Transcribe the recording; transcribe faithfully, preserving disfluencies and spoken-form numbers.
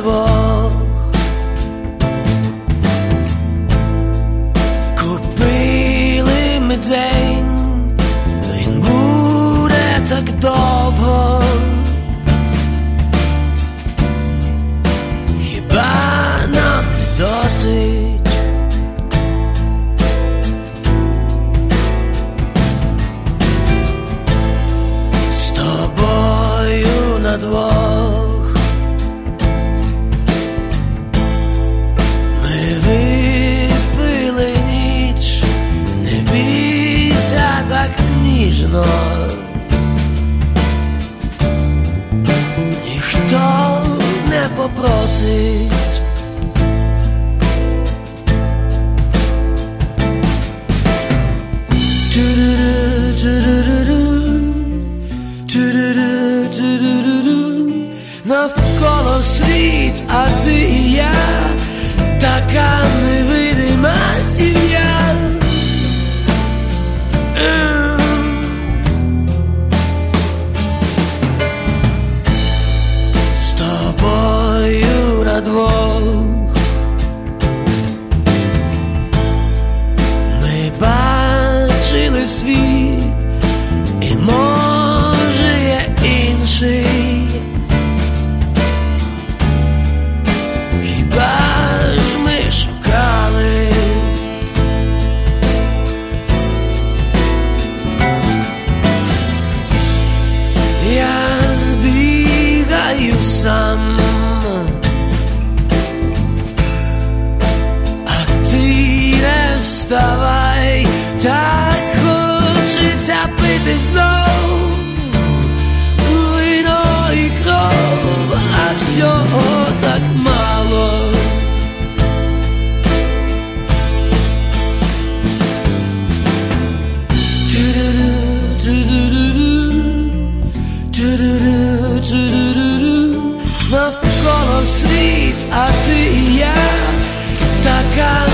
двох. Купили ми день, він буде так довго. Хіба нам не досить? З тобою на двох ми випили ніч, не бійся так ніжно. Ніхто не попросить. Навколо світ, а ти і я, така невидима сім'я. З тобою на двох ми бачили світ, і може є інший. Хіба ж ми шукали? Я збігаю сам, а ти не вставай, так хочеться пити знов вино і кров, а всього так мало. Навколо світ, а ти і я, така